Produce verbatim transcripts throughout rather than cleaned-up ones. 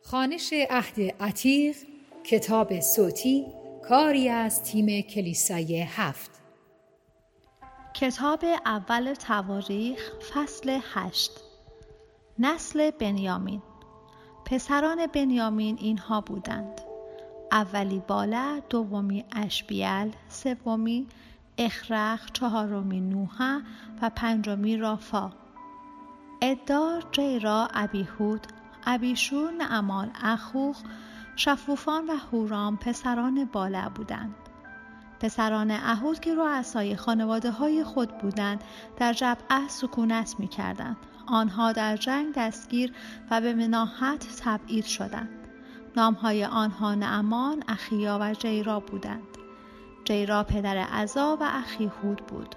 خوانش عهد عتیق، کتاب صوتی، کاری از تیم کلیسای هفت. کتاب اول تواریخ فصل هشت. نسل بنیامین. پسران بنیامین اینها بودند: اولی باله، دومی اشبیل، سومی اخرخ، چهارمی نوحه و پنجمی رافا. ادار، جیرا، ابیهود، ابیشور، نعمان، اخوخ، شفوفان و هورام پسران باله بودند. پسران اهود که رؤسای خانواده های خود بودند در جبعه سکونت می کردند. آنها در جنگ دستگیر و به مناحت تبعید شدند. نامهای آنها نعمان، اخیا و جیرا بودند. جیرا پدر عزا و اخیهود بود.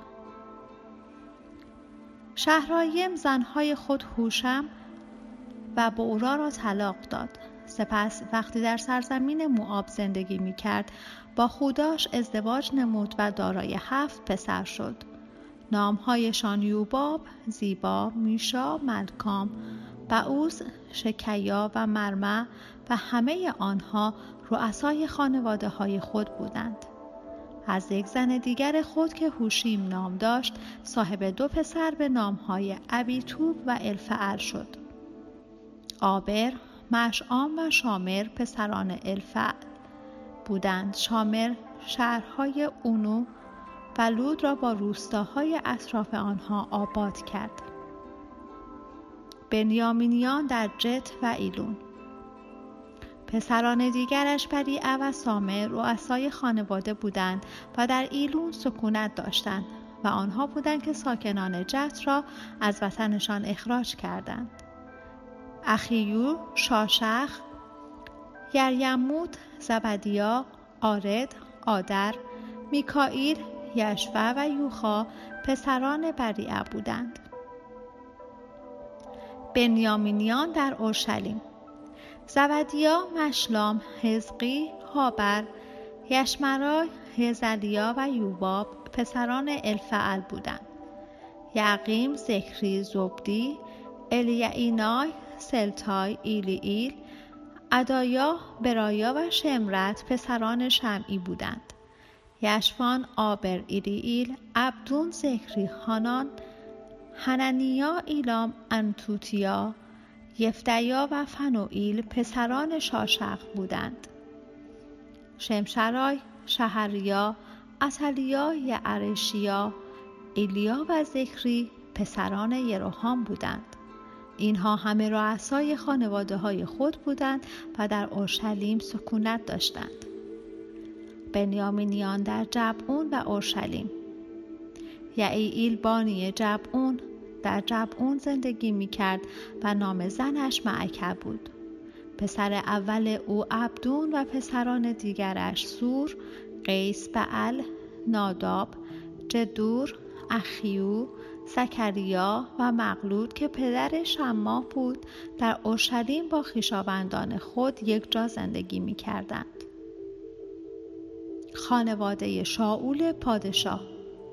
شهرایم زنهای خود هوشم و بورا را طلاق داد. سپس وقتی در سرزمین موآب زندگی می کرد با خوداش ازدواج نمود و دارای هفت پسر شد. نامهایشان یوباب، زیبا، میشا، ملکام، بعوز، شکیا و مرمه و همه آنها رؤسای خانواده های خود بودند. از یک زن دیگر خود که هوشیم نام داشت صاحب دو پسر به نامهای ابیتوب و الفعل شد. آبر، مشعام و شامر پسران الفعل بودند. شامر شهرهای اونو و لود را با روستاهای اطراف آنها آباد کرد. بنیامینیان در جت و ایلون. پسران دیگرش بریعه و سامر رؤسای خانواده بودند و در ایلون سکونت داشتند و آنها بودند که ساکنان جت را از وطنشان اخراج کردند. اخیو، شاشخ، یریموت، زبدیا، آرد، آدر، میکائیل، یشوع و یوخا پسران بریعه بودند. بنیامینیان در اورشلیم. زبدیا، مشلام، حزقی، هابر، یشمرای، هزلیا و یوباب پسران الفعل بودند. یعقیم، ذکری، زبدی، الیعینای، سلتای، ایلیئیل، عدایا، برایا و شمرت پسران شمعی بودند. یشفان، آبر، ایلیئیل، عبدون، ذکری، هانان، حننیا، ایلام، انتوتیا، یفتیا و فنوئیل پسران شاشخ بودند. شمشرای، شهریا، عتلیا، یعرشیا، ایلیا و ذکری پسران یروحام بودند. اینها همه رؤسای خانواده های خود بودند و در اورشلیم سکونت داشتند. بنیامینیان در جبعون و اورشلیم. یعییل بانی جبعون در جبعون زندگی می کرد و نام زنش معکه بود. پسر اول او عبدون و پسران دیگرش سور، قیس، بعل، ناداب، جدور، اخیو، زکریا و مغلود که پدر شماح بود در اورشلیم با خویشاوندان خود یک جا زندگی می کردند. خانواده شاول پادشاه.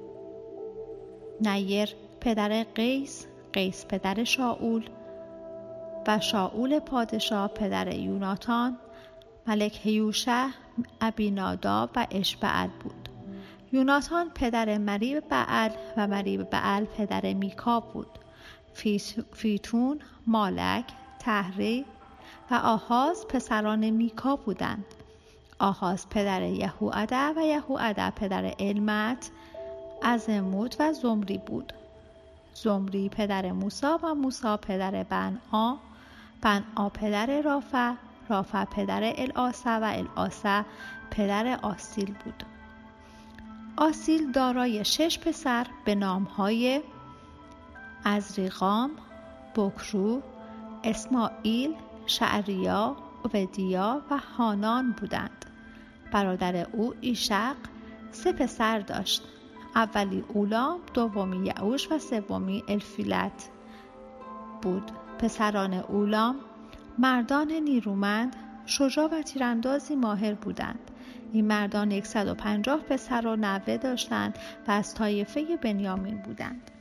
نیر پدر قیس، قیس پدر شاول و شاول پادشاه پدر یوناتان، ملک هیوشه، ابیناداب و اشبعل بود. یوناتان پدر مریب بعل و مریب بعل پدر میکا بود. فیتون، مالک، تحری و آهاز پسران میکا بودند. آهاز پدر یهوعده و یهوعده پدر علمت، عزموت و زمری بود. زمری پدر موسی و موسی پدر بنعا، بنعا پدر رافع، رافع پدر العاصه و العاصه پدر آسیل بود. آسیل دارای شش پسر به نامهای عزریقام، بکرو، اسماعیل، شعریا، عبدیا و هانان بودند. برادر او ایشق سه پسر داشت. اولی اولام، دومی یعوش و سومی الفیلت بود. پسران اولام مردان نیرومند، شجاع و تیراندازی ماهر بودند. این مردان صد و پنجاه پسر و نوه داشتند و از طایفه بنیامین بودند.